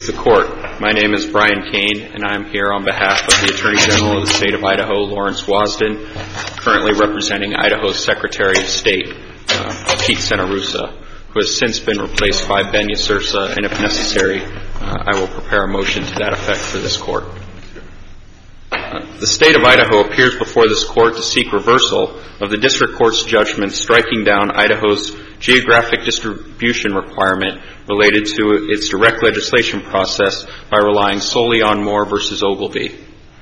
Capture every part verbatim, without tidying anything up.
The Court. My name is Brian Kane, and I am here on behalf of the Attorney General of the State of Idaho, Lawrence Wasden, currently representing Idaho's Secretary of State, uh, Pete Senarusa, who has since been replaced by Ben Yasursa, and if necessary, uh, I will prepare a motion to that effect for this Court. Uh, the State of Idaho appears before this Court to seek reversal of the District Court's judgment striking down Idaho's geographic distribution requirement related to its direct legislation process by relying solely on Moore versus Ogilvie.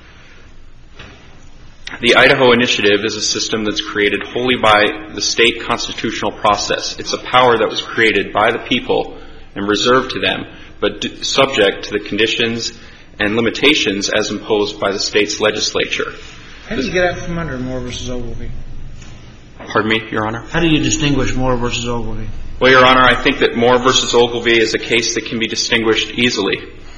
The Idaho Initiative is a system that's created wholly by the state constitutional process. It's a power that was created by the people and reserved to them, but d- subject to the conditions and limitations as imposed by the state's legislature. How do you get out from under Moore versus Ogilvie? Pardon me, Your Honor? How do you distinguish Moore versus Ogilvie? Well, Your Honor, I think that Moore versus Ogilvie is a case that can be distinguished easily.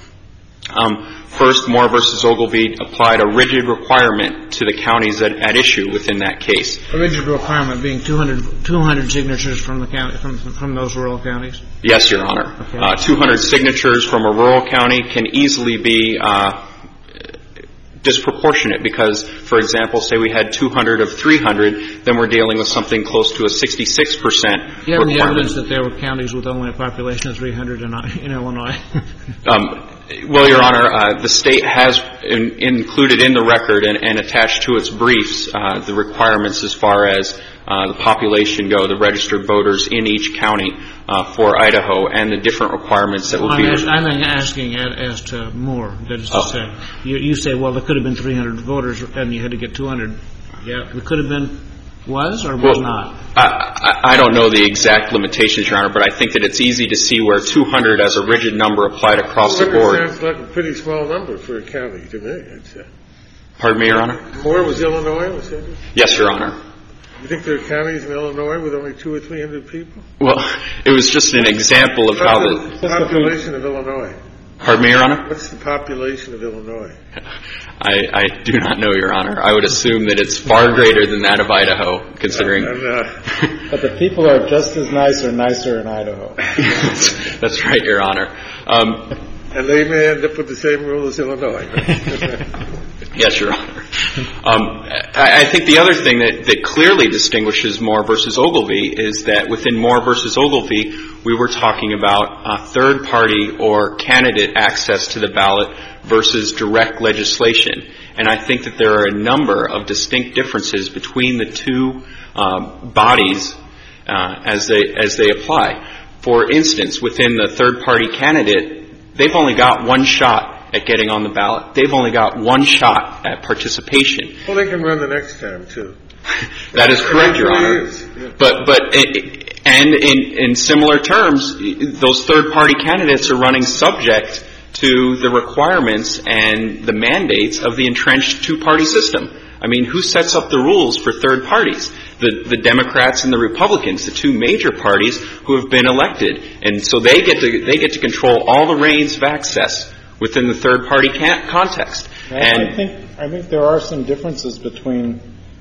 Um, first, Moore versus Ogilvie applied a rigid requirement to the counties at, at issue within that case. A rigid requirement being two hundred, two hundred signatures from the county, from, from those rural counties? Yes, Your Honor. Okay. Uh, two hundred signatures from a rural county can easily be uh, disproportionate because, for example, say we had two hundred of three hundred, then we're dealing with something close to a sixty-six percent requirement. Do you have any evidence that there were counties with only a population of three hundred in, in Illinois? um, well, Your Honor, uh, the state has in, included in the record and, and attached to its briefs uh, the requirements as far as uh, the population go, the registered voters in each county uh, for Idaho, and the different requirements that will I'm be. As, I'm asking as to Moore. That is to oh. say, you, you say, well, there could have been three hundred voters, and you had to get two hundred. Yeah, it could have been, was or was well, not. I, I, I don't know the exact limitations, Your Honor, but I think that it's easy to see where two hundred as a rigid number applied across well, the board. Sounds like a pretty small number for a county to me. It's, uh, Pardon me, Your Honor? Moore was Illinois, was that it? Yes, Your Honor. You think there are counties in Illinois with only two or three hundred people? Well, it was just an example of What's how the the population of Illinois? Pardon me, Your Honor? What's the population of Illinois? I, I do not know, Your Honor. I would assume that it's far greater than that of Idaho, considering. And, uh, but the people are just as nice or nicer in Idaho. That's right, Your Honor. Um, and they may end up with the same rule as Illinois. Yes, Your Honor. Um, I, I think the other thing that, that clearly distinguishes Moore versus Ogilvie is that within Moore versus Ogilvie, we were talking about uh, third-party or candidate access to the ballot versus direct legislation. And I think that there are a number of distinct differences between the two um, bodies uh, as they as they apply. For instance, within the third-party candidate, they've only got one shot at getting on the ballot. They've only got one shot at participation. Well, they can run the next time, too. That is correct, Your Honor. Yeah. But, but, it, and in, in similar terms, those third-party candidates are running subject to the requirements and the mandates of the entrenched two-party system. I mean, who sets up the rules for third parties? The, the Democrats and the Republicans, the two major parties who have been elected. And so they get to, they get to control all the reins of access within the third-party can- context. Well, and I think I think there are some differences between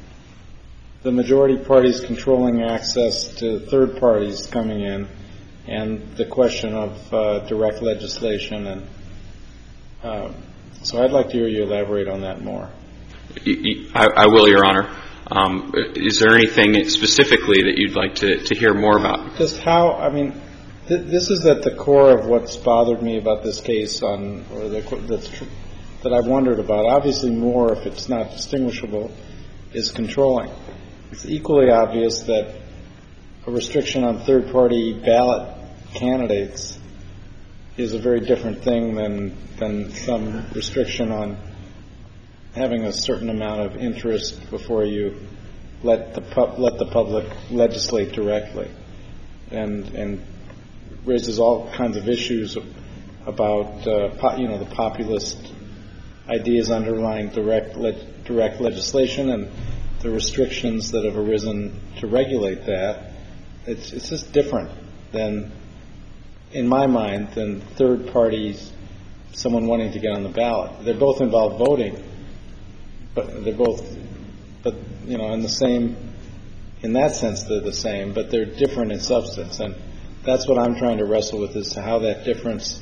the majority parties controlling access to third parties coming in and the question of uh, direct legislation. And uh, so I'd like to hear you elaborate on that more. I, I will, Your Honor. Um, is there anything specifically that you'd like to, to hear more about? Just how, I mean, th- this is at the core of what's bothered me about this case on, or the, that's tr- that I've wondered about. Obviously, Moore, if it's not distinguishable, is controlling. It's equally obvious that a restriction on third-party ballot candidates is a very different thing than than some restriction on having a certain amount of interest before you let the pub, let the public legislate directly, and and raises all kinds of issues about uh, po- you know the populist ideas underlying direct le- direct legislation and the restrictions that have arisen to regulate that. It's it's just different than, in my mind, than third parties, someone wanting to get on the ballot. They both involve voting. But they're both, but, you know, in the same, in that sense they're the same, but they're different in substance. And that's what I'm trying to wrestle with, is how that difference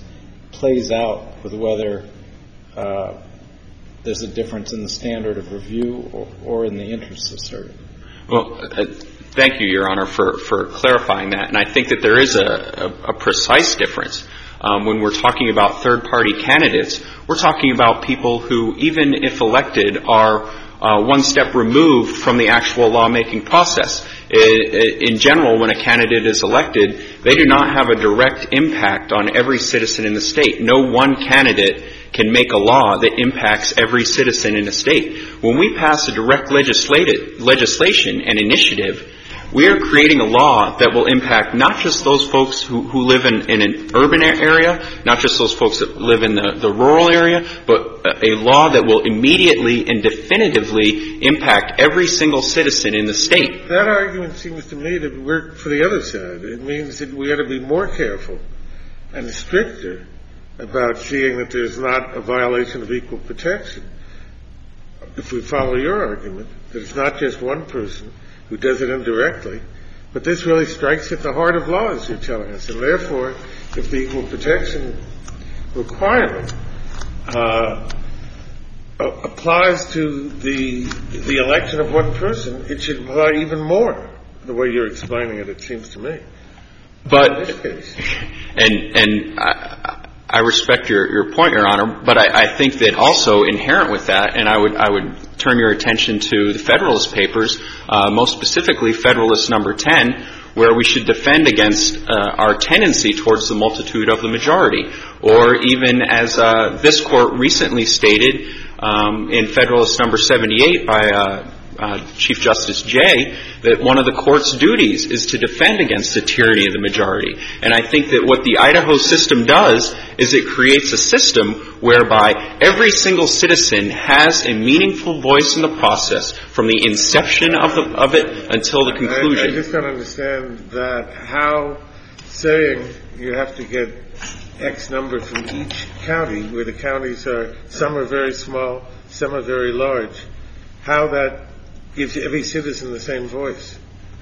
plays out with whether uh, there's a difference in the standard of review or, or in the interest asserted. Well, uh, thank you, Your Honor, for, for clarifying that. And I think that there is a, a, a precise difference. Um, when we're talking about third-party candidates, we're talking about people who, even if elected, are uh, one step removed from the actual lawmaking process. In general, when a candidate is elected, they do not have a direct impact on every citizen in the state. No one candidate can make a law that impacts every citizen in the state. When we pass a direct legislative, legislation and initiative, we are creating a law that will impact not just those folks who, who live in, in an urban area, not just those folks that live in the, the rural area, but a law that will immediately and definitively impact every single citizen in the state. That argument seems to me to work for the other side. It means that we ought to be more careful and stricter about seeing that there's not a violation of equal protection. If we follow your argument, that it's not just one person who does it indirectly, but this really strikes at the heart of law, as you're telling us. And therefore, if the equal protection requirement uh, applies to the the election of one person, it should apply even more, the way you're explaining it, it seems to me. But, in this case. and, and I, I respect your, your point, Your Honor, but I, I think that also inherent with that, and I would, I would turn your attention to the Federalist Papers, uh, most specifically Federalist number ten, where we should defend against uh, our tendency towards the multitude of the majority. Or even as uh, this Court recently stated um, in Federalist number seventy-eight by uh, uh, Chief Justice Jay, that one of the Court's duties is to defend against the tyranny of the majority. And I think that what the Idaho system does is it creates a system whereby every single citizen has a meaningful voice in the process from the inception of, the, of it until the conclusion. I, I just don't understand that. How saying you have to get X number from each county, where the counties are, some are very small, some are very large, how that gives every citizen the same voice.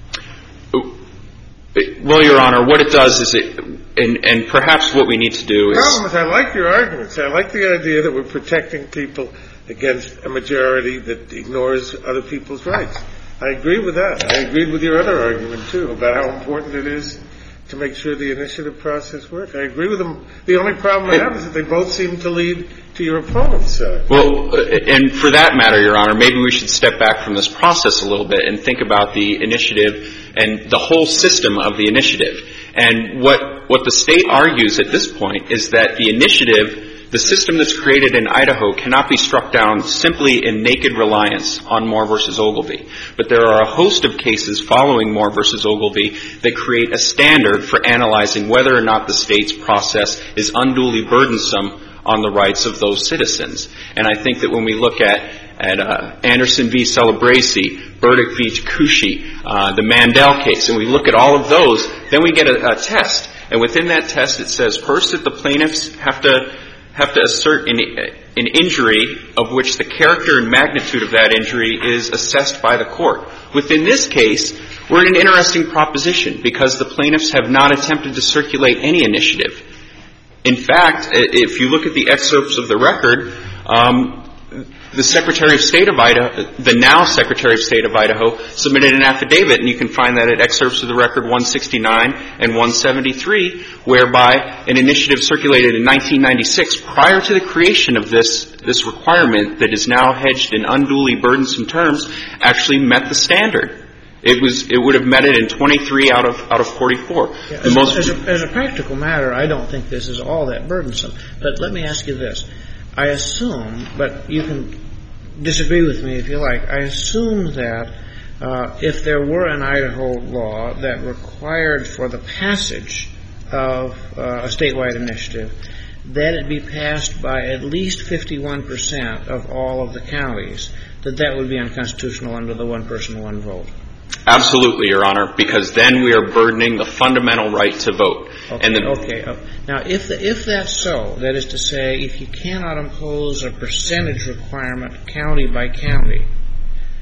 Well, Your Honor, what it does is it, and, and perhaps what we need to do is... The problem is I like your arguments. I like the idea that we're protecting people against a majority that ignores other people's rights. I agree with that. I agreed with your other argument, too, about how important it is to make sure the initiative process works. I agree with them. The only problem I have is that they both seem to lead to your opponent's side. Well, and for that matter, Your Honor, maybe we should step back from this process a little bit and think about the initiative and the whole system of the initiative. And what, what the state argues at this point is that the initiative, the system that's created in Idaho, cannot be struck down simply in naked reliance on Moore versus Ogilvie. But there are a host of cases following Moore versus Ogilvie that create a standard for analyzing whether or not the state's process is unduly burdensome on the rights of those citizens. And I think that when we look at, at uh, Anderson v. Celebresi, Burdick v. Takushi, uh, the Mandel case, and we look at all of those, then we get a, a test. And within that test it says first that the plaintiffs have to have to assert an, an injury of which the character and magnitude of that injury is assessed by the court. Within this case, we're in an interesting proposition because the plaintiffs have not attempted to circulate any initiative. In fact, if you look at the excerpts of the record, um, the Secretary of State of Idaho, the now Secretary of State of Idaho, submitted an affidavit, and you can find that at excerpts of the record one sixty-nine and one seventy-three, whereby an initiative circulated in nineteen ninety-six, prior to the creation of this, this requirement that is now hedged in unduly burdensome terms, actually met the standard. It was, it would have met it in twenty-three out of, out of forty-four. Yeah, the as, most as, a, as a practical matter, I don't think this is all that burdensome. But let me ask you this. I assume, but you can disagree with me if you like, I assume that uh, if there were an Idaho law that required for the passage of uh, a statewide initiative, that it be passed by at least fifty-one percent of all of the counties, that that would be unconstitutional under the one person, one vote. Absolutely, Your Honor, because then we are burdening the fundamental right to vote. Okay, and the, okay. Uh, now, if the, if that's so, that is to say, if you cannot impose a percentage requirement county by county,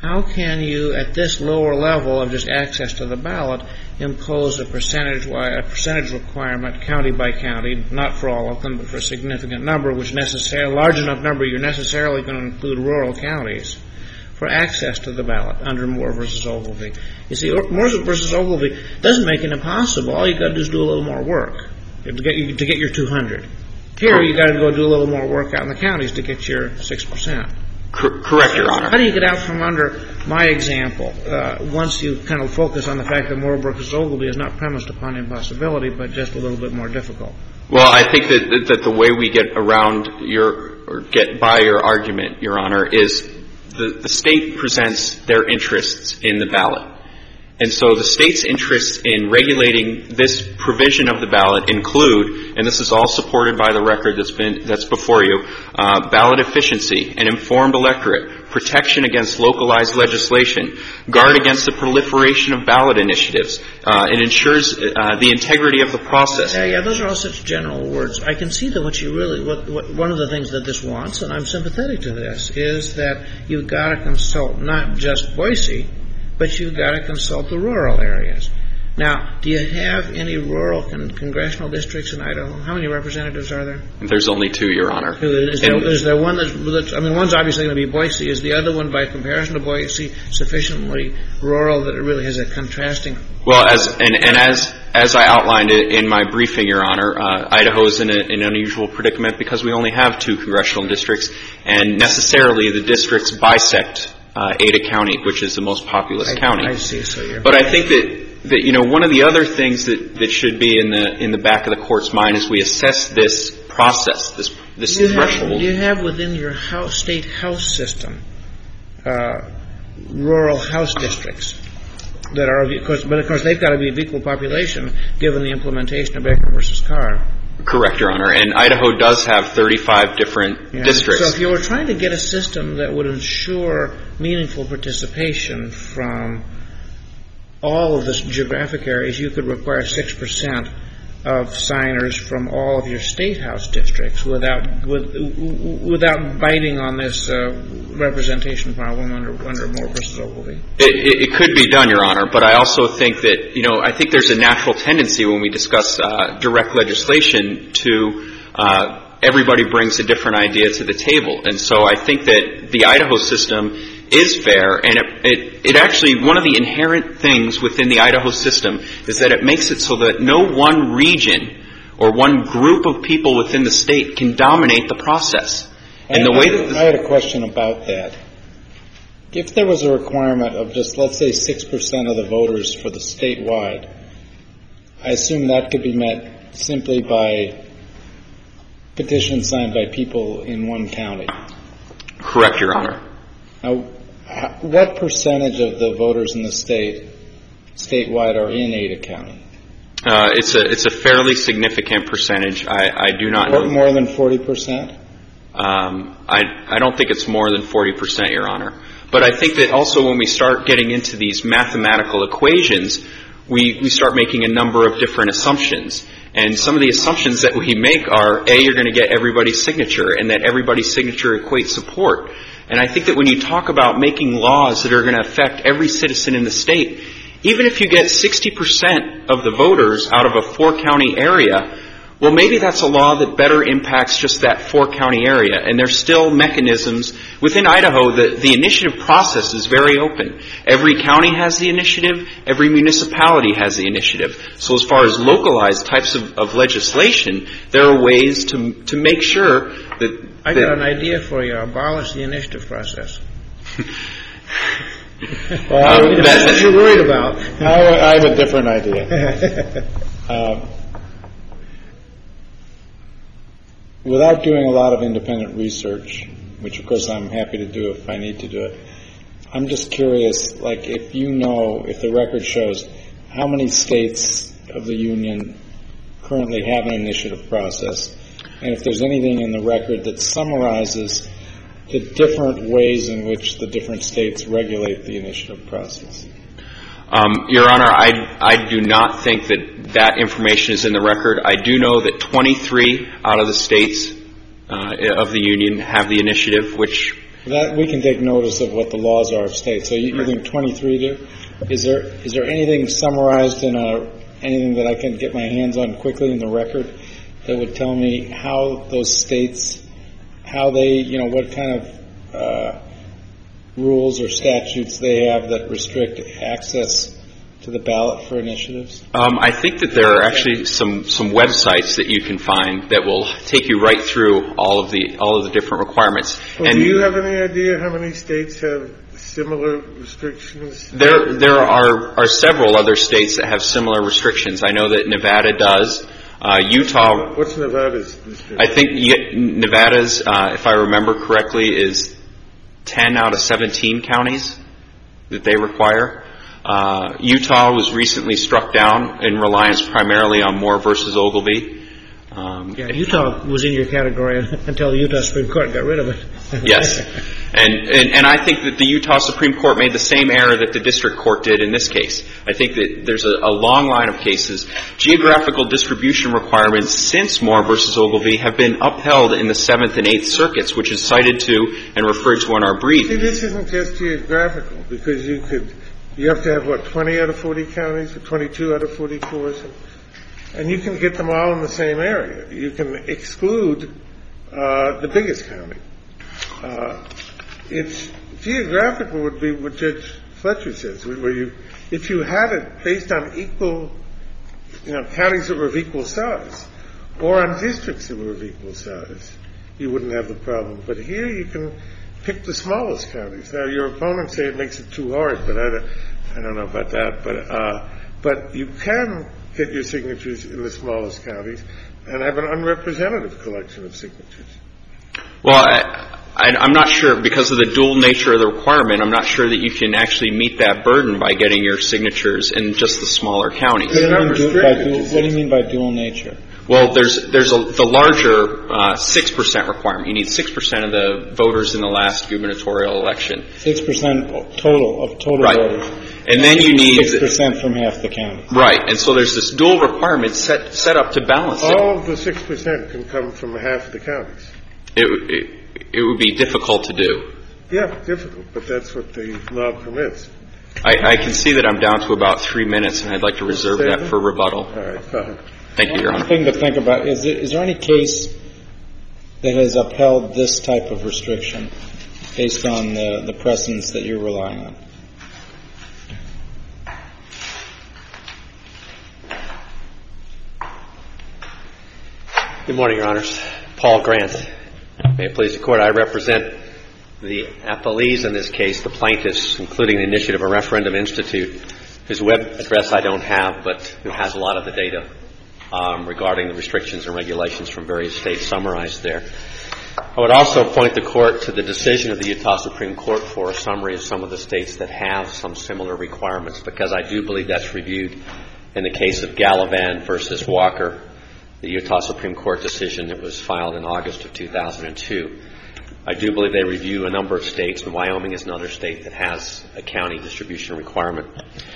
how can you, at this lower level of just access to the ballot, impose a percentage a percentage requirement county by county, not for all of them, but for a significant number, which necessarily, a large enough number, you're necessarily going to include rural counties, for access to the ballot under Moore versus Ogilvie. You see, Moore versus Ogilvie doesn't make it impossible. All you've got to do is do a little more work to get, you, to get your two hundred. Here, you've got to go do a little more work out in the counties to get your six percent. Correct, Your Honor. How do you get out from under my example uh, once you kind of focus on the fact that Moore versus Ogilvie is not premised upon impossibility, but just a little bit more difficult? Well, I think that that the way we get around your or get by your argument, Your Honor, is the, the state presents their interests in the ballot. And so the state's interests in regulating this provision of the ballot include, and this is all supported by the record that's been that's before you, uh, ballot efficiency, an informed electorate, protection against localized legislation, guard against the proliferation of ballot initiatives. Uh, it ensures uh, the integrity of the process. Yeah, yeah, those are all such general words. I can see that what you really, what, what one of the things that this wants, and I'm sympathetic to this, is that you've got to consult not just Boise, but you've got to consult the rural areas. Now, do you have any rural con- congressional districts in Idaho? How many representatives are there? There's only two, Your Honor. Is there, is there one that's, that's, I mean, one's obviously going to be Boise. Is the other one, by comparison to Boise, sufficiently rural that it really has a contrasting? Well, as and, and as as I outlined it in my briefing, Your Honor, uh, Idaho is in, a, in an unusual predicament because we only have two congressional districts, and necessarily the districts bisect Uh, Ada County, which is the most populous I, county. I see. So you're. But I think that, that you know one of the other things that, that should be in the in the back of the court's mind as we assess this process, this this do you threshold. Have, do you have within your house, state house system uh, rural house districts that are, of course, but of course they've got to be of equal population given the implementation of Baker versus Carr. Correct, Your Honor. And Idaho does have thirty-five different yeah. districts. So if you were trying to get a system that would ensure meaningful participation from all of the geographic areas, you could require six percent of signers from all of your state house districts without with, without biting on this uh, representation problem under under Moore versus Ogilvie. It, it, it could be done, Your Honor, but I also think that, you know, I think there's a natural tendency when we discuss uh, direct legislation to uh, everybody brings a different idea to the table. And so I think that the Idaho system is fair, and it, it, it actually, one of the inherent things within the Idaho system is that it makes it so that no one region or one group of people within the state can dominate the process. And I, the way that I had a question about that. If there was a requirement of just, let's say, six percent of the voters for the statewide, I assume that could be met simply by petitions signed by people in one county. Correct, Your Honor. Now, what percentage of the voters in the state, statewide, are in Ada County? Uh, it's a it's a fairly significant percentage. I, I do not more, know. More than forty percent? Um, I I don't think it's more than forty percent, Your Honor. But I think that also when we start getting into these mathematical equations, we we start making a number of different assumptions. And some of the assumptions that we make are, A, you're going to get everybody's signature, and that everybody's signature equates support. And I think that when you talk about making laws that are going to affect every citizen in the state, even if you get sixty percent of the voters out of a four-county area, well, maybe that's a law that better impacts just that four-county area. And there's still mechanisms. Within Idaho, the, the initiative process is very open. Every county has the initiative. Every municipality has the initiative. So as far as localized types of, of legislation, there are ways to to make sure that... I got an idea for you. Abolish the initiative process. Well, um, that's what you're worried about. I, I have a different idea. uh, without doing a lot of independent research, which of course I'm happy to do if I need to do it, I'm just curious, like if you know, if the record shows how many states of the union currently have an initiative process, and if there's anything in the record that summarizes the different ways in which the different states regulate the initiative process. Um, Your Honor, I, I do not think that that information is in the record. I do know that twenty-three out of the states uh, of the union have the initiative, which That we can take notice of what the laws are of states. So you, you think twenty-three do? Is there is there anything summarized in a anything that I can get my hands on quickly in the record that would tell me how those states, how they, you know, what kind of uh, rules or statutes they have that restrict access to the ballot for initiatives? Um, I think that there are actually some, some websites that you can find that will take you right through all of the all of the different requirements. Well, and do you have any idea how many states have similar restrictions? There there are, are several other states that have similar restrictions. I know that Nevada does. Uh, Utah. What's Nevada's restriction? I think Nevada's, uh, if I remember correctly, is ten out of seventeen counties that they require. Uh, Utah was recently struck down in reliance primarily on Moore versus Ogilvie. Um, yeah, Utah was in your category until the Utah Supreme Court got rid of it. Yes. And, and and I think that the Utah Supreme Court made the same error that the district court did in this case. I think that there's a, a long line of cases. Geographical distribution requirements since Moore versus Ogilvie have been upheld in the Seventh and Eighth Circuits, which is cited to and referred to in our brief. See, this isn't just geographical, because you could, you have to have, what, twenty out of forty counties, or twenty-two out of forty-four, so, and you can get them all in the same area. You can exclude uh, the biggest county. Uh, it's geographical would be what Judge Fletcher says, where you, if you had it based on equal, you know, counties that were of equal size, or on districts that were of equal size, you wouldn't have the problem. But here you can pick the smallest counties. Now, your opponents say it makes it too hard, but I don't, I don't know about that. But uh, but you can get your signatures in the smallest counties and have an unrepresentative collection of signatures. Well, I, I, I'm not sure, because of the dual nature of the requirement, I'm not sure that you can actually meet that burden by getting your signatures in just the smaller counties. They're not What do you mean by dual, restricted. what do you mean by dual nature? Well, there's there's a, the larger uh, six percent requirement. You need six percent of the voters in the last gubernatorial election. Six percent total of total Right. voters. And then you need Six percent from half the county. Right, and so there's this dual requirement set set up to balance it. All of the six percent can come from half the counties. It, it it would be difficult to do. Yeah, difficult, but that's what the law permits. I, I can see that I'm down to about three minutes, and I'd like to reserve that for rebuttal. All right, fine. Thank you, Your One Honor. thing to think about, is there, is there any case that has upheld this type of restriction based on the, the precedents that you're relying on? Good morning, Your Honors. Paul Grant. May it please the Court, I represent the appellees in this case, the plaintiffs, including the Initiative of Referendum Institute, whose web address I don't have, but who has a lot of the data um, regarding the restrictions and regulations from various states summarized there. I would also point the Court to the decision of the Utah Supreme Court for a summary of some of the states that have some similar requirements, because I do believe that's reviewed in the case of Gallivan versus Walker, the Utah Supreme Court decision that was filed in August of two thousand two. I do believe they review a number of states, and Wyoming is another state that has a county distribution requirement.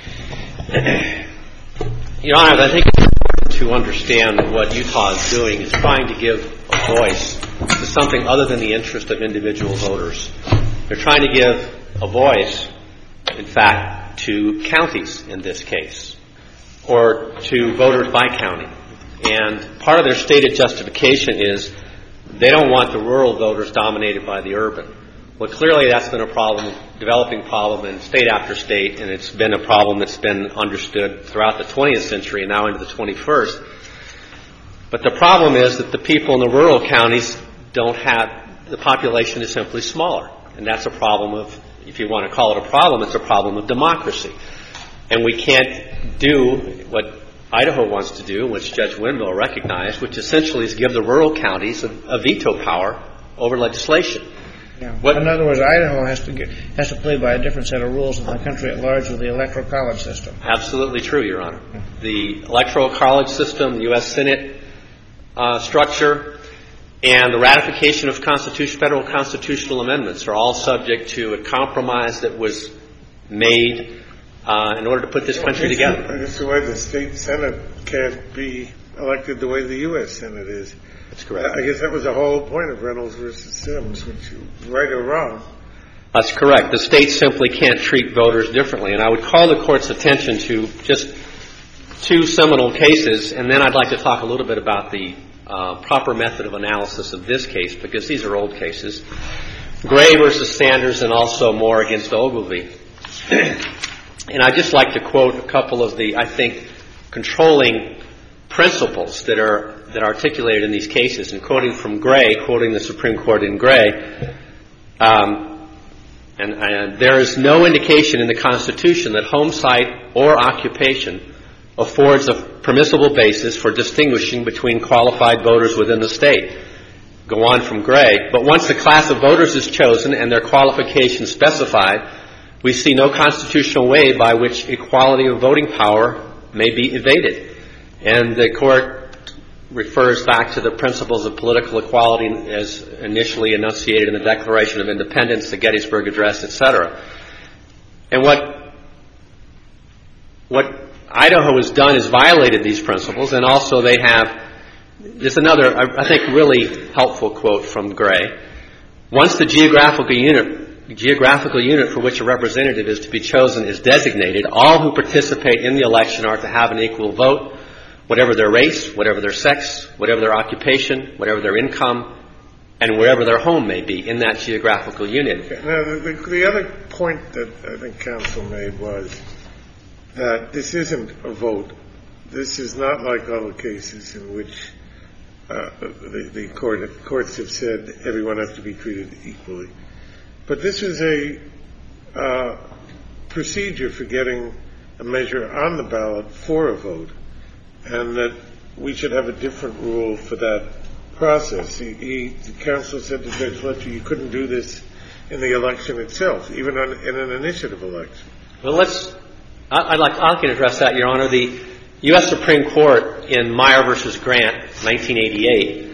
Your Honor, I think it's important to understand what Utah is doing is trying to give a voice to something other than the interest of individual voters. They're trying to give a voice, in fact, to counties in this case, or to voters by county. And part of their stated justification is they don't want the rural voters dominated by the urban. Well, clearly that's been a problem, developing problem in state after state, and it's been a problem that's been understood throughout the twentieth century and now into the twenty-first. But the problem is that the people in the rural counties don't have, the population is simply smaller. And that's a problem of, if you want to call it a problem, it's a problem of democracy. And we can't do what Idaho wants to do, which Judge Windmill recognized, which essentially is give the rural counties a, a veto power over legislation. Yeah. What, in other words, Idaho has to get, has to play by a different set of rules than the country at large with the electoral college system. Absolutely true, Your Honor. The electoral college system, the U S Senate uh, structure, and the ratification of constitution, federal constitutional amendments are all subject to a compromise that was made Uh, in order to put this country together. That's the way the state Senate can't be elected the way the U S Senate is. That's correct. I guess that was the whole point of Reynolds versus Sims, which, right or wrong, That's correct. The state simply can't treat voters differently. And I would call the Court's attention to just two seminal cases, and then I'd like to talk a little bit about the uh, proper method of analysis of this case, because these are old cases. Gray versus Sanders, and also Moore against Ogilvy. And I'd just like to quote a couple of the, I think, controlling principles that are that are articulated in these cases. And quoting from Gray, quoting the Supreme Court in Gray, um, and, and there is no indication in the Constitution that home site or occupation affords a permissible basis for distinguishing between qualified voters within the state. Go on from Gray. But once the class of voters is chosen and their qualifications specified, we see no constitutional way by which equality of voting power may be evaded. And the Court refers back to the principles of political equality as initially enunciated in the Declaration of Independence, the Gettysburg Address, et cetera. And what, what Idaho has done is violated these principles, and also they have, there's another, I think, really helpful quote from Gray. Once the geographical unit, geographical unit for which a representative is to be chosen is designated, all who participate in the election are to have an equal vote, whatever their race, whatever their sex, whatever their occupation, whatever their income, and wherever their home may be in that geographical unit. Okay. Now, the, the other point that I think counsel made was that this isn't a vote. This is not like other cases in which uh, the, the court, courts have said everyone has to be treated equally. But this is a uh, procedure for getting a measure on the ballot for a vote, and that we should have a different rule for that process. He, he, the counsel said to Judge Fletcher, you couldn't do this in the election itself, even on, in an initiative election. Well, let's, I'd like, I can address that, Your Honor. The U S Supreme Court in Meyer versus Grant, nineteen eighty-eight,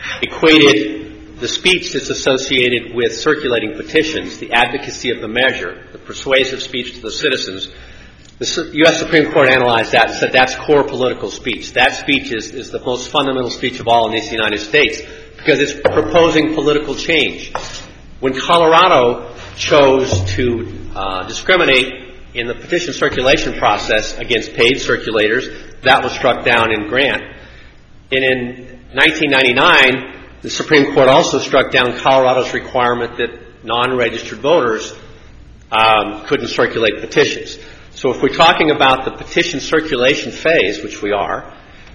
equated the speech that's associated with circulating petitions, the advocacy of the measure, the persuasive speech to the citizens. The U S Supreme Court analyzed that and said that's core political speech. That speech is, is the most fundamental speech of all in these United States because it's proposing political change. When Colorado chose to uh, discriminate in the petition circulation process against paid circulators, that was struck down in Grant. And in nineteen ninety-nine, the Supreme Court also struck down Colorado's requirement that non-registered voters um, couldn't circulate petitions. So if we're talking about the petition circulation phase, which we are,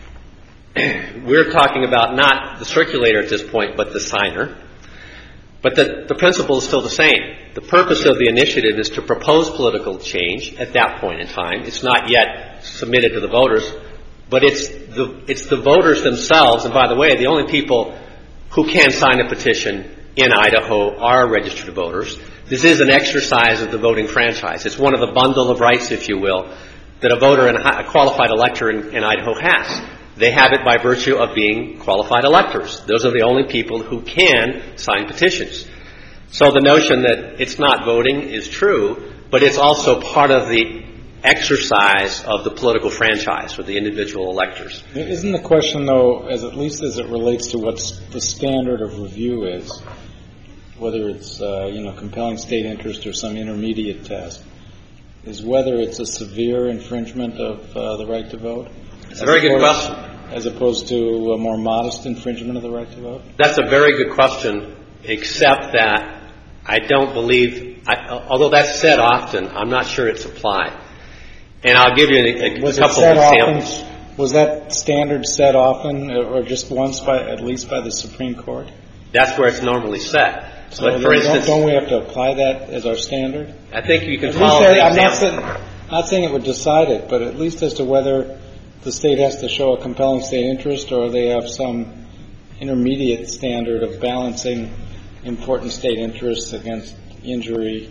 we're talking about not the circulator at this point, but the signer. But the, the principle is still the same. The purpose of the initiative is to propose political change at that point in time. It's not yet submitted to the voters, but it's the, it's the voters themselves. And by the way, the only people who can sign a petition in Idaho are registered voters. This is an exercise of the voting franchise. It's one of the bundle of rights, if you will, that a voter and a qualified elector in, in Idaho has. They have it by virtue of being qualified electors. Those are the only people who can sign petitions. So the notion that it's not voting is true, but it's also part of the exercise of the political franchise for the individual electors. Isn't the question, though, as at least as it relates to what the standard of review is, whether it's, uh, you know, compelling state interest or some intermediate test, is whether it's a severe infringement of uh, the right to vote? It's a very good question. As opposed to a more modest infringement of the right to vote? That's a very good question, except that I don't believe, I, although that's said often, I'm not sure it's applied. And I'll give you a, a was couple of examples. Often, was that standard set often, or just once by, at least by the Supreme Court? That's where it's normally set. So but for instance, don't, don't we have to apply that as our standard? I think you can at follow least, the I'm not example. saying, not saying it would decide it, but at least as to whether the state has to show a compelling state interest or they have some intermediate standard of balancing important state interests against injury.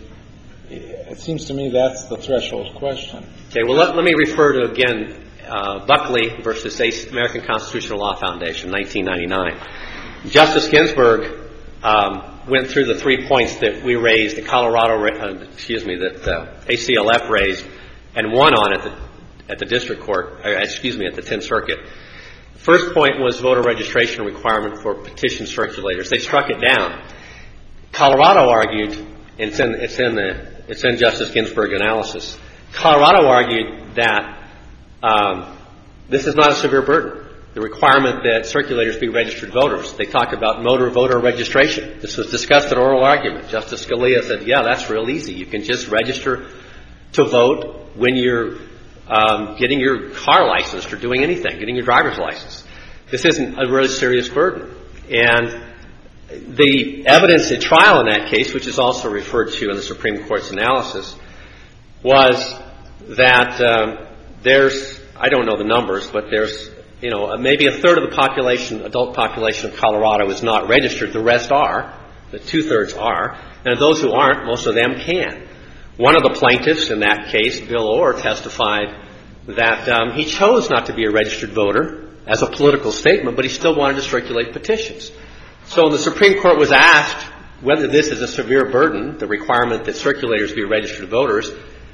It seems to me that's the threshold question. Okay, well, let, let me refer to, again, uh, Buckley versus American Constitutional Law Foundation, nineteen ninety-nine. Justice Ginsburg um, went through the three points that we raised, that Colorado, uh, excuse me, that uh, A C L F raised, and won on at the, at the district court, uh, excuse me, at the Tenth Circuit. The first point was voter registration requirement for petition circulators. They struck it down. Colorado argued It's in, it's in the, it's in Justice Ginsburg analysis. Colorado argued that um, this is not a severe burden. The requirement that circulators be registered voters. They talked about motor voter registration. This was discussed in oral argument. Justice Scalia said, yeah, that's real easy. You can just register to vote when you're um, getting your car licensed or doing anything, getting your driver's license. This isn't a really serious burden. And the evidence at trial in that case, which is also referred to in the Supreme Court's analysis, was that um, there's, I don't know the numbers, but there's, you know, maybe a third of the population, adult population of Colorado is not registered. The rest are. The two-thirds are. And of those who aren't, most of them can. One of the plaintiffs in that case, Bill Orr, testified that um, he chose not to be a registered voter as a political statement, but he still wanted to circulate petitions. So when the Supreme Court was asked whether this is a severe burden, the requirement that circulators be registered voters,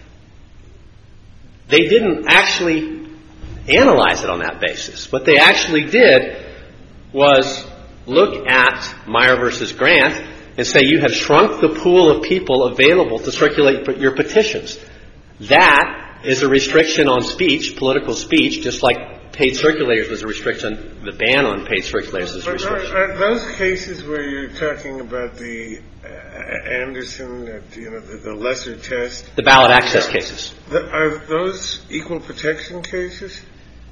they didn't actually analyze it on that basis. What they actually did was look at Meyer versus Grant and say you have shrunk the pool of people available to circulate your petitions. That is a restriction on speech, political speech, just like paid circulators was a restriction. The ban on paid circulators is a restriction. Are, are those cases where you're talking about the uh, Anderson, uh, you know, the, the lesser test? The ballot access cases. The, are those equal protection cases?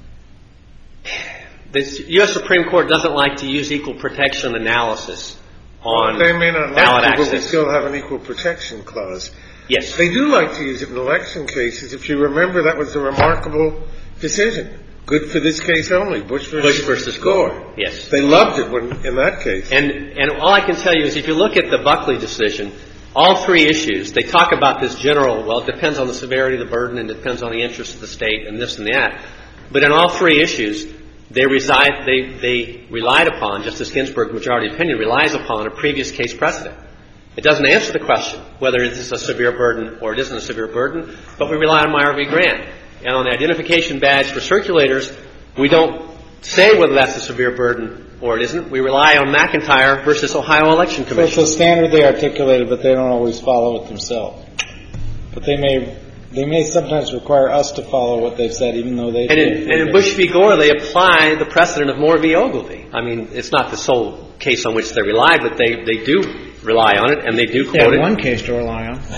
The U S Supreme Court doesn't like to use equal protection analysis on well, they may not ballot like to, access. But we still have an equal protection clause. Yes. They do like to use it in election cases. If you remember, that was a remarkable decision. Good for this case only, Bush versus, Bush versus Gore. Gore. Yes. They loved it when, in that case. And and all I can tell you is if you look at the Buckley decision, all three issues, they talk about this general, well, it depends on the severity of the burden and it depends on the interest of the state and this and that. But in all three issues, they reside, they, they relied upon, Justice Ginsburg, majority opinion, relies upon a previous case precedent. It doesn't answer the question whether it is a severe burden or it isn't a severe burden, but we rely on Meyer v. Grant. And on the identification badge for circulators, we don't say whether that's a severe burden or it isn't. We rely on McIntyre versus Ohio Election Commission. So it's a standard they articulated, but they don't always follow it themselves. But they may they may sometimes require us to follow what they've said, even though they. And in, and in Bush v. Gore, they apply the precedent of Moore v. Ogilvy. I mean, it's not the sole case on which they rely, but they, they do rely on it, and they do quote they have it. one case to rely on.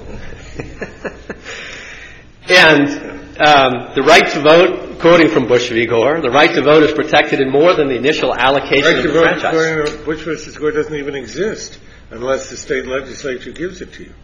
And um, the right to vote, quoting from Bush v. Gore, the right to vote is protected in more than the initial allocation right of to the vote, franchise. Bush versus Gore doesn't even exist unless the state legislature gives it to you.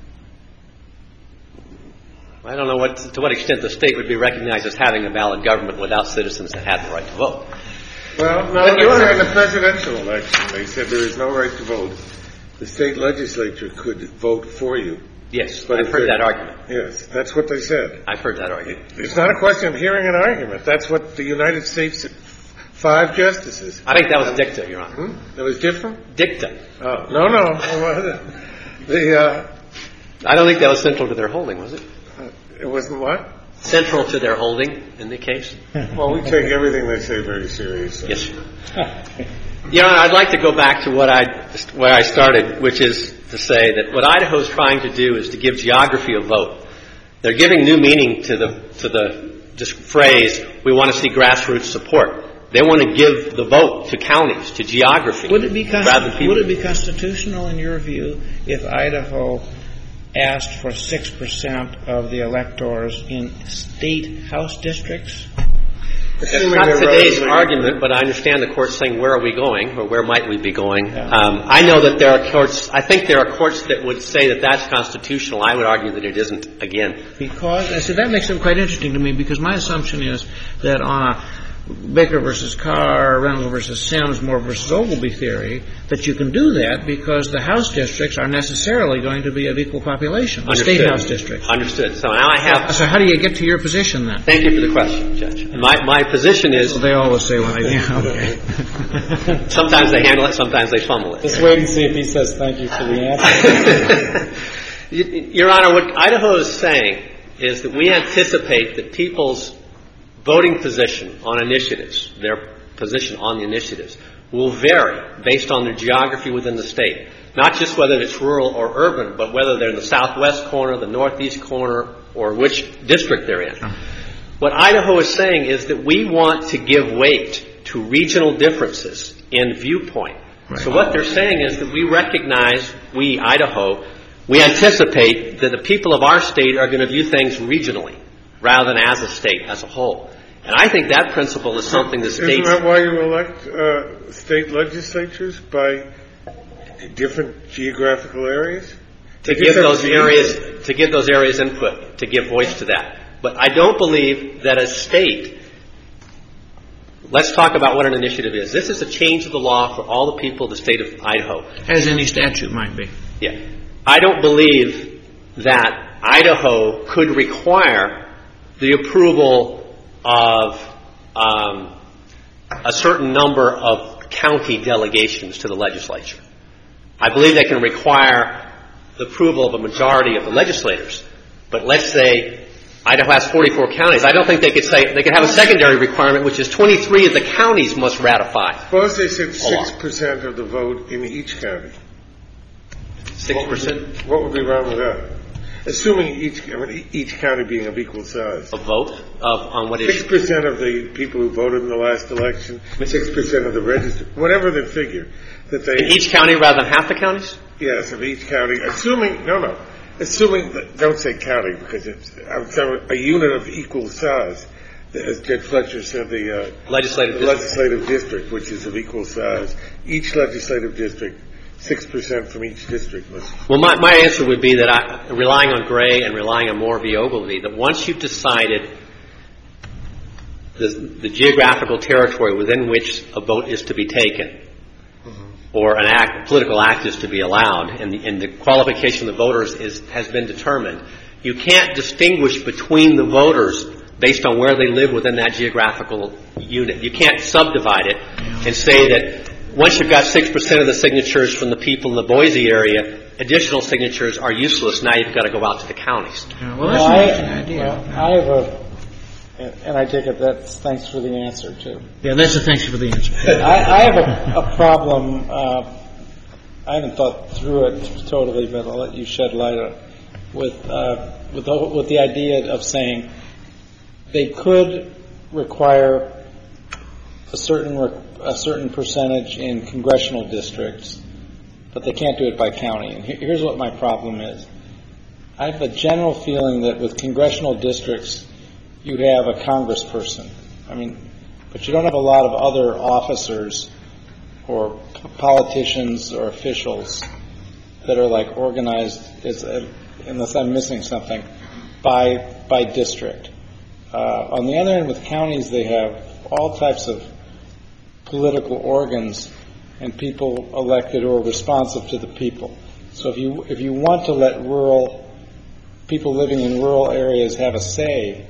I don't know what, to what extent the state would be recognized as having a valid government without citizens that had the right to vote. Well, no, But they Your said Honor- in the presidential election, they said there is no right to vote. The state legislature could vote for you. Yes, But I've if heard they- that argument. Yes, that's what they said. I've heard that argument. It's not a question of hearing an argument. That's what the United States five justices. I think that was dicta, Your Honor. Hmm? That was different? Dicta. Oh, no, no. It wasn't. The, uh, I don't think that was central to their holding, was it? it wasn't what? Central to their holding in the case? Well, we take everything they say very seriously. Yes, sir. Your Honor, I'd like to go back to what I, where I started, which is to say that what Idaho is trying to do is to give geography a vote. They're giving new meaning to the, to the just phrase, we want to see grassroots support. They want to give the vote to counties, to geography. Would it be rather than consti- people. would it be constitutional in your view if Idaho asked for six percent of the electors in state house districts? That's Assuming not they're today's relatively- argument, but I understand the court's saying, where are we going, or where might we be going? Yeah. Um, I know that there are courts, I think there are courts that would say that that's constitutional. I would argue that it isn't, again. Because, I said, that makes it quite interesting to me, because my assumption is that on a Baker versus Carr, Reynolds versus Sims, Moore versus Ogilvy theory, that you can do that because the house districts are necessarily going to be of equal population, the state house districts. Understood. So now I have... So how do you get to your position then? Thank you for the question, Judge. My, my position is... Well, they always say when they... Yeah, okay. Sometimes they handle it, sometimes they fumble it. Just wait and see if he says thank you for the answer. Your Honor, what Idaho is saying is that we anticipate that people's voting position on initiatives, their position on the initiatives, will vary based on their geography within the state. Not just whether it's rural or urban, but whether they're in the southwest corner, the northeast corner, or which district they're in. What Idaho is saying is that we want to give weight to regional differences in viewpoint. Right. So what they're saying is that we recognize, we, Idaho, we anticipate that the people of our state are going to view things regionally rather than as a state, as a whole. And I think that principle is something the states... Isn't that why you elect uh, state legislatures, by different geographical areas? To give those areas, to give those areas input, to give voice to that. But I don't believe that a state... Let's talk about what an initiative is. This is a change of the law for all the people of the state of Idaho. As any statute might be. Yeah. I don't believe that Idaho could require the approval of um, a certain number of county delegations to the legislature. I believe they can require the approval of a majority of the legislators. But let's say Idaho has forty-four counties. I don't think they could say they could have a secondary requirement, which is twenty-three of the counties must ratify. Suppose they said six percent of the vote in each county. Six percent. What would be wrong with that? Assuming each I mean, each county being of equal size. A vote of on what issue? Six percent of the people who voted in the last election. Six percent of the registered. Whatever the figure that they. In each county, rather than half the counties. Yes, of each county. Assuming no, no. Assuming, that, don't say county because it's a unit of equal size, as Judge Fletcher said, the, uh, legislative, the district. legislative district, which is of equal size. Each legislative district, six percent from each district must. Well, my, my answer would be that I, relying on Gray and relying on Moore v. Ogilvy, that once you've decided the, the geographical territory within which a vote is to be taken, or an act, a political act is to be allowed, and the, and the qualification of the voters is, has been determined, you can't distinguish between the voters based on where they live within that geographical unit. You can't subdivide it and say that once you've got six percent of the signatures from the people in the Boise area, additional signatures are useless. Now you've got to go out to the counties. Yeah, well, that's well, an interesting idea. Well, I have a... And I take it that's thanks for the answer, too. Yeah, that's a thanks for the answer. I, I have a, a problem. Uh, I haven't thought through it totally, but I'll let you shed light on it. With, uh, with, the, with the idea of saying they could require a certain, a certain percentage in congressional districts, but they can't do it by county. And here's what my problem is. I have a general feeling that with congressional districts, you'd have a congressperson. I mean, but you don't have a lot of other officers or politicians or officials that are like organized, as a, unless I'm missing something, by by district. Uh, on the other end, with counties, they have all types of political organs and people elected who are responsive to the people. So if you if you want to let rural people living in rural areas have a say,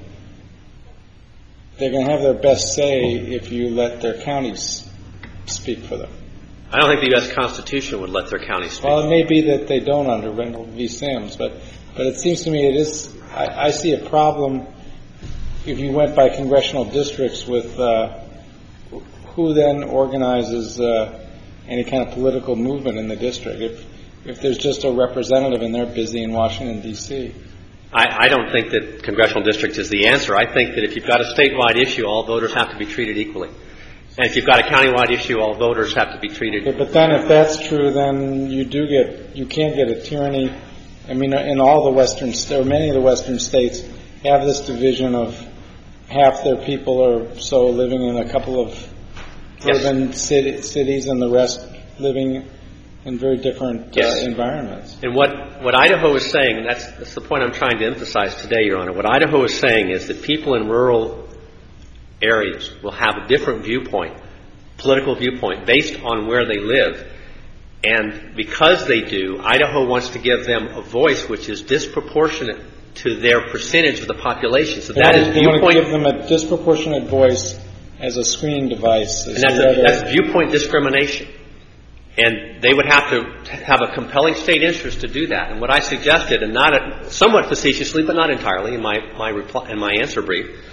they're going to have their best say if you let their counties speak for them. I don't think the U S Constitution would let their counties speak. Well, it may be that they don't under Rendell v. Sims, but but it seems to me it is. I, I see a problem if you went by congressional districts with uh, who then organizes uh, any kind of political movement in the district. If if there's just a representative and they're busy in Washington D C I, I don't think that congressional districts is the answer. I think that if you've got a statewide issue, all voters have to be treated equally. And if you've got a countywide issue, all voters have to be treated. But, but then, if that's true, then you do get you can get a tyranny. I mean, in all the western or many of the western states have this division of half their people are so living in a couple of yes. urban city, cities, and the rest living in very different yes. uh, environments. And what, what Idaho is saying, and that's, that's the point I'm trying to emphasize today, Your Honor, what Idaho is saying is that people in rural areas will have a different viewpoint, political viewpoint, based on where they live. And because they do, Idaho wants to give them a voice which is disproportionate to their percentage of the population. So that is viewpoint. You want to give them a disproportionate voice as a screening device. And that's, a, that's viewpoint discrimination. And they would have to have a compelling state interest to do that. And what I suggested, and not a, somewhat facetiously, but not entirely, in my my reply, in my answer brief,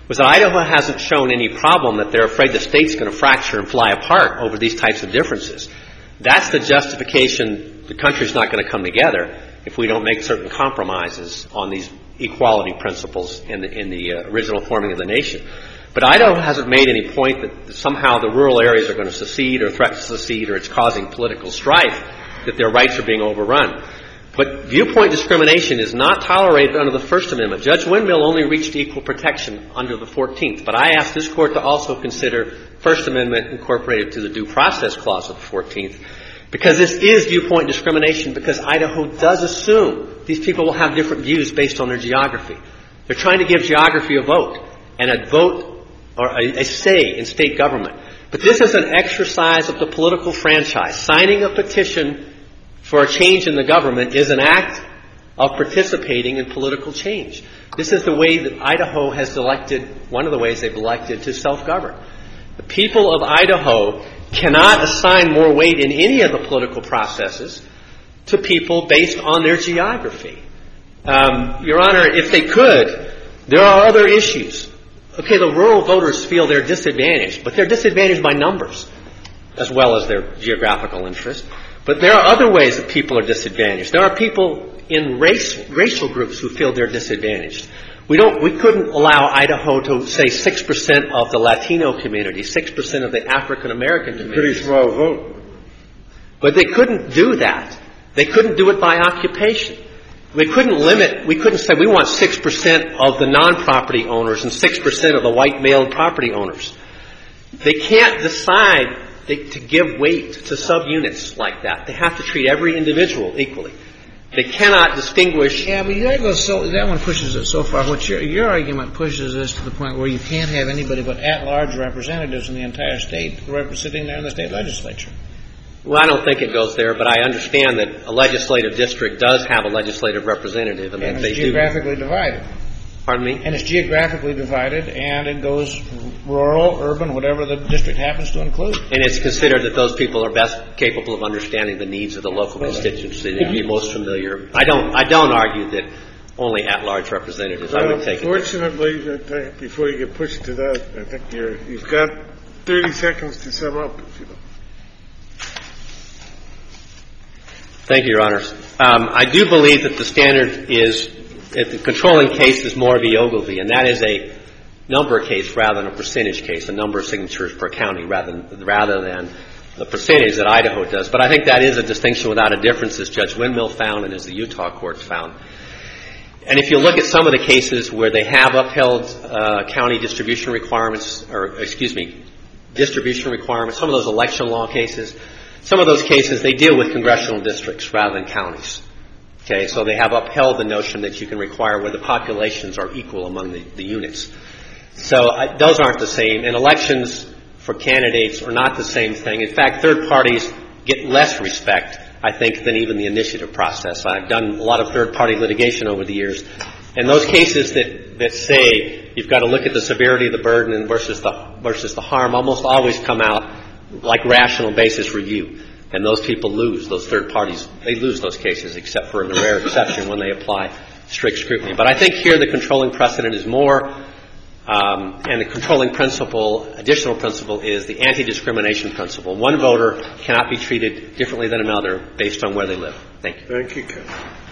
was that Idaho hasn't shown any problem that they're afraid the state's going to fracture and fly apart over these types of differences. That's the justification. The country's not going to come together if we don't make certain compromises on these equality principles in the, in the uh, original forming of the nation. But Idaho hasn't made any point that somehow the rural areas are going to secede or threaten to secede or it's causing political strife, that their rights are being overrun. But viewpoint discrimination is not tolerated under the First Amendment. Judge Windmill only reached equal protection under the fourteenth. But I asked this Court to also consider First Amendment incorporated to the Due Process Clause of the fourteenth, because this is viewpoint discrimination, because Idaho does assume these people will have different views based on their geography. They're trying to give geography a vote, and a vote or a, a say in state government. But this is an exercise of the political franchise. Signing a petition for a change in the government is an act of participating in political change. This is the way that Idaho has elected, one of the ways they've elected to self-govern. The people of Idaho cannot assign more weight in any of the political processes to people based on their geography. Um, Your Honor, if they could, there are other issues. Okay, the rural voters feel they're disadvantaged, but they're disadvantaged by numbers as well as their geographical interest. But there are other ways that people are disadvantaged. There are people in race, racial groups who feel they're disadvantaged. We don't, we couldn't allow Idaho to say six percent of the Latino community, six percent of the African American community. Pretty small vote. But they couldn't do that. They couldn't do it by occupation. We couldn't limit, we couldn't say we want six percent of the non-property owners and six percent of the white male property owners. They can't decide they, to give weight to subunits like that. They have to treat every individual equally. They cannot distinguish. Yeah, but that goes so that one pushes it so far. What your your argument pushes us to the point where you can't have anybody but at-large representatives in the entire state sitting there in the state legislature. Well, I don't think it goes there, but I understand that a legislative district does have a legislative representative, and, and that they it's geographically do. divided. Pardon me? And it's geographically divided, and it goes rural, urban, whatever the district happens to include. And it's considered that those people are best capable of understanding the needs of the local well, constituency. They'd be most familiar. I don't. I don't argue that only at-large representatives. Well, I would take fortunately, it. before you get pushed to that, I think you're, you've got thirty seconds to sum up, if you know. Thank you, Your Honors. Um, I do believe that the standard is, if the controlling case is more v. Ogilvie, and that is a number case rather than a percentage case, a number of signatures per county rather than, rather than the percentage that Idaho does. But I think that is a distinction without a difference, as Judge Windmill found and as the Utah courts found. And if you look at some of the cases where they have upheld uh, county distribution requirements, or excuse me, distribution requirements, some of those election law cases, some of those cases, they deal with congressional districts rather than counties. Okay, so they have upheld the notion that you can require where the populations are equal among the, the units. So I, those aren't the same. And elections for candidates are not the same thing. In fact, third parties get less respect, I think, than even the initiative process. I've done a lot of third-party litigation over the years. And those cases that, that say you've got to look at the severity of the burden versus the, versus the harm almost always come out like rational basis review. And those people lose, those third parties, they lose those cases, except for in the rare exception when they apply strict scrutiny. But I think here the controlling precedent is more, um, and the controlling principle, additional principle, is the anti-discrimination principle. One voter cannot be treated differently than another based on where they live. Thank you. Thank you, Ken.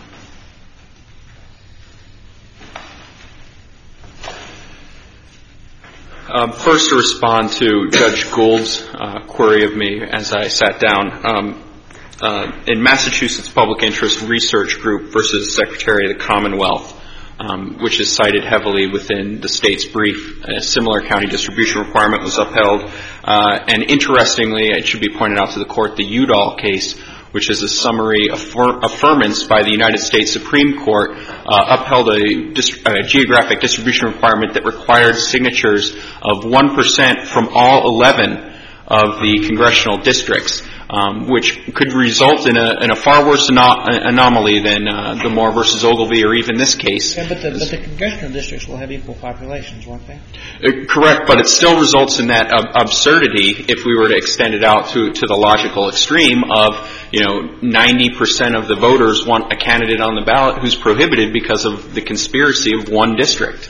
Um, first, to respond to Judge Gould's uh, query of me as I sat down. Um, uh, in Massachusetts Public Interest Research Group versus Secretary of the Commonwealth, um, which is cited heavily within the state's brief, a similar county distribution requirement was upheld. Uh, and interestingly, it should be pointed out to the court, the Udall case, which is a summary affir- affirmance by the United States Supreme Court, uh, upheld a, dis- a geographic distribution requirement that required signatures of one percent from all eleven of the congressional districts, um, which could result in a, in a far worse ano- anomaly than uh, the Moore versus Ogilvie or even this case. Yeah, but, the, but the congressional districts will have equal populations, won't they? Uh, correct, but it still results in that uh, absurdity if we were to extend it out to, to the logical extreme of, you know, ninety percent of the voters want a candidate on the ballot who's prohibited because of the conspiracy of one district.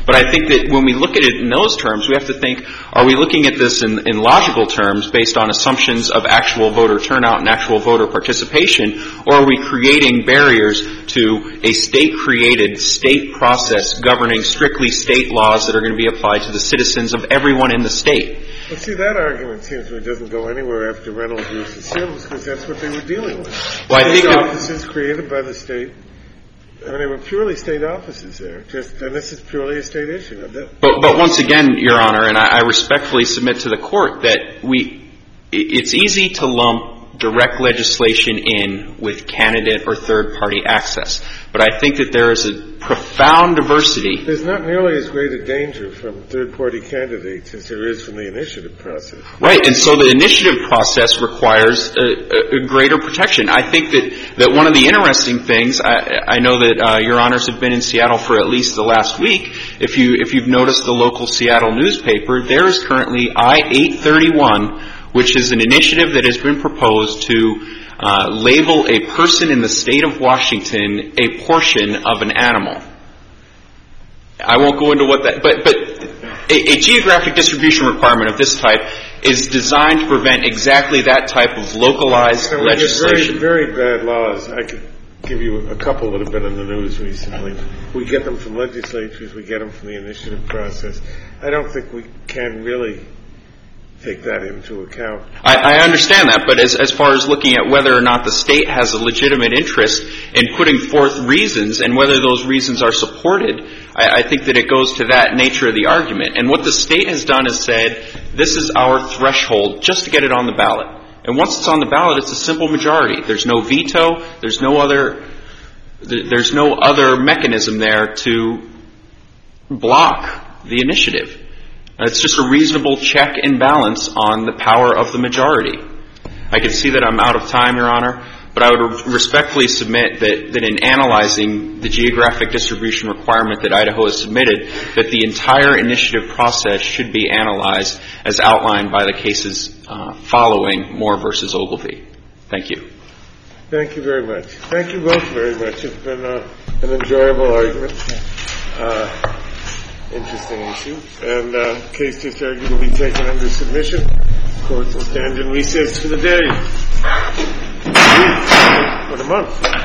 But I think that when we look at it in those terms, we have to think, are we looking at this in, in logical terms based on assumptions of actual voter turnout and actual voter participation, or are we creating barriers to a state-created, state process governing strictly state laws that are going to be applied to the citizens of everyone in the state? Well, see, that argument seems to me doesn't go anywhere after Reynolds versus Sims, because that's what they were dealing with. Well, I think state that, offices created by the state. I mean, they were purely state offices there, just, and this is purely a state issue. That, but, but once again, Your Honor, and I, I respectfully submit to the Court that we, it's easy to lump direct legislation in with candidate or third-party access. But I think that there is a profound diversity. There's not nearly as great a danger from third-party candidates as there is from the initiative process. Right, and so the initiative process requires a, a, a greater protection. I think that, that one of the interesting things, I, I know that uh, Your Honors have been in Seattle for at least the last week. If, you, if you've noticed the local Seattle newspaper, there is currently I eight thirty-one, which is an initiative that has been proposed to uh, label a person in the state of Washington a portion of an animal. I won't go into what that, but, but a, a geographic distribution requirement of this type is designed to prevent exactly that type of localized you know, legislation. Very, very bad laws. I could give you a couple that have been in the news recently. We get them from legislatures. We get them from the initiative process. I don't think we can really take that into account. I, I understand that, but as, as far as looking at whether or not the state has a legitimate interest in putting forth reasons and whether those reasons are supported, I, I think that it goes to that nature of the argument. And what the state has done is said, this is our threshold just to get it on the ballot. And once it's on the ballot, it's a simple majority. There's no veto. There's no other, there's no other mechanism there to block the initiative. It's just a reasonable check and balance on the power of the majority. I can see that I'm out of time, Your Honor, but I would respectfully submit that, that in analyzing the geographic distribution requirement that Idaho has submitted, that the entire initiative process should be analyzed as outlined by the cases uh, following Moore versus Ogilvie. Thank you. Thank you very much. Thank you both very much. It's been uh, an enjoyable argument. Uh, Interesting issue. And uh, case just argued will be taken under submission. Court will stand in recess for the day. For the month.